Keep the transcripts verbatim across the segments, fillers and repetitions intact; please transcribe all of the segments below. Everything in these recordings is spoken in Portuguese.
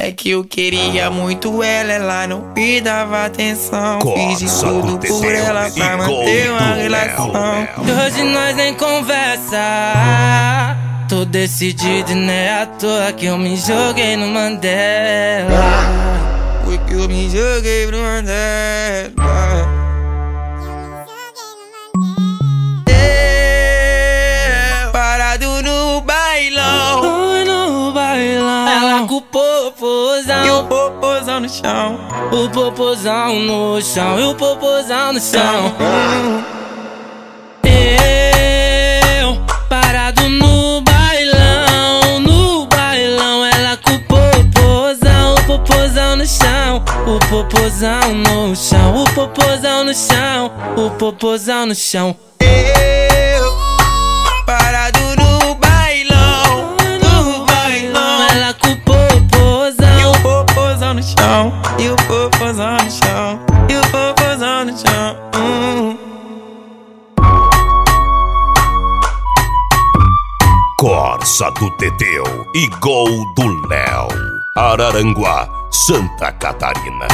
É que eu queria muito ela, ela não me dava atenção. Fiz de tudo por ela pra manter uma relação. Hoje nós nem conversa. Tô decidido e não é à toa que eu me joguei no Mandela. Foi que eu me joguei no Mandela. Eu, parado no bailão, no bailão, ela com o popozão e o popozão no chão. O popozão no chão e o popozão no chão. Eu, parado no bailão, no bailão, ela com o popozão, o popozão no chão. O popozão no chão, o popozão no chão, o popozão no chão. Eu, parado no bailão, no bailão, ela com o popozão e o popozão no chão, e o popozão no chão, e o popozão no chão. Hum. Corsa do Teteu e Gol do Léo. Araranguá, Santa Catarina.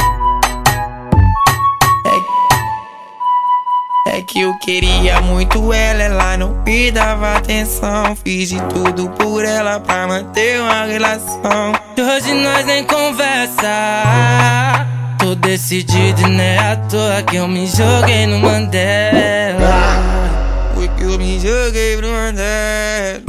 É que eu queria muito ela, ela não me dava atenção. Fiz de tudo por ela pra manter uma relação. Hoje nós nem conversa. Tô decidido e não é à toa que eu me joguei no Mandela. Foi que eu me joguei no Mandela.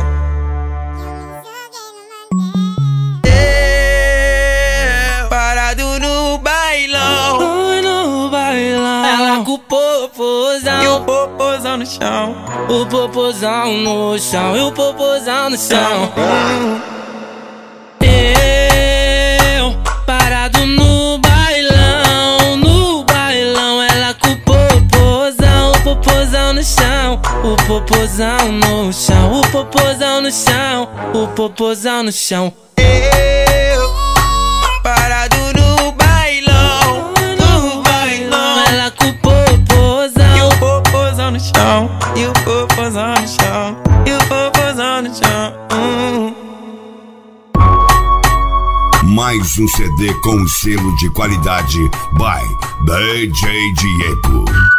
Eu, parado no bailão, no bailão, ela com o popozão e o popozão no chão. O popozão no chão e o popozão no chão. Eu, parado no bailão, no bailão, ela com o popozão, o popozão no chão. O popozão no chão, o popozão no chão, o popozão no chão. Eu, parado no bailão, no bailão, ela com o popozão e o popozão no chão, e o popozão no chão, e o popozão no chão. Hum. Mais um C D com selo de qualidade by D J Diego.